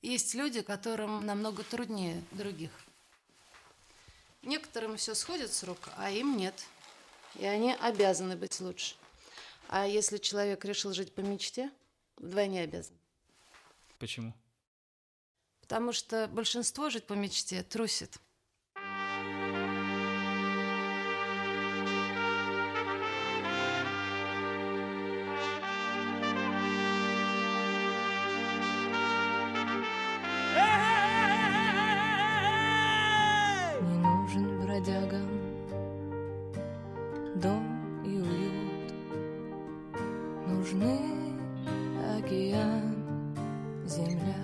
Есть люди, которым намного труднее других. Некоторым все сходит с рук, а им нет. И они обязаны быть лучше. А если человек решил жить по мечте, вдвойне обязан. Почему? Потому что большинство жить по мечте трусит. Не нужен бродягам дом и уют. Нужны океан, земля,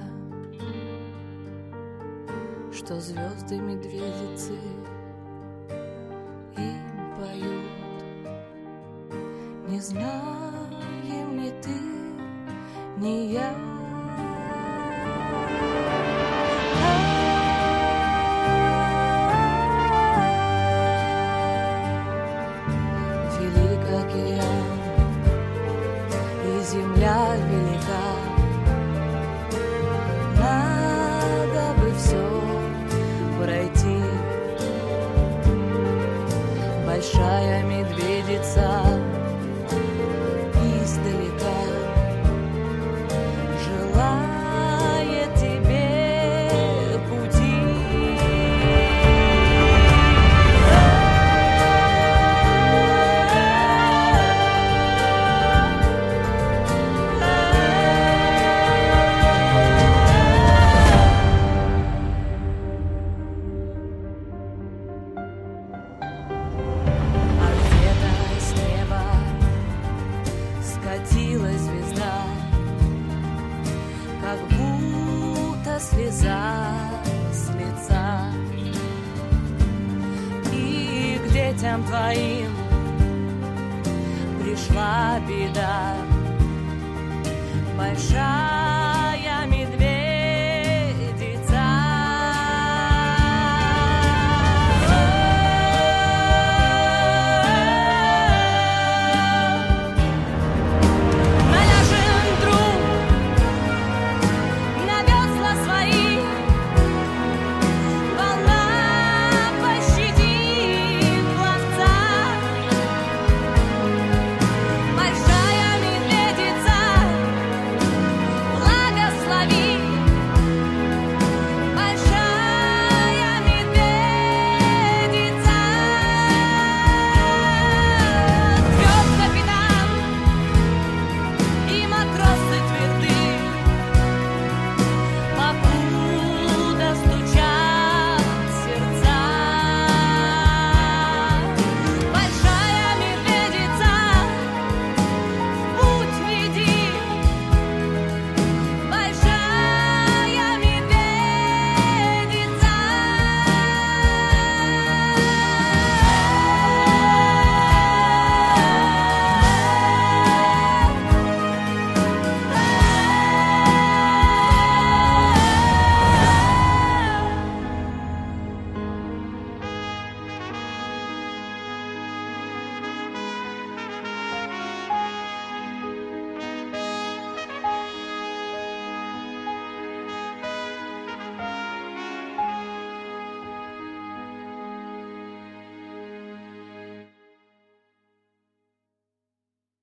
что звезды медведицы им поют. Не знаем ни ты, ни я. Велик океан, и земля велика. Надо бы все пройти. Большая медведица издалека желает тебе пути. А где-то с неба скатилась звезда, как будто слеза с лица. И к детям твоим пришла беда большая.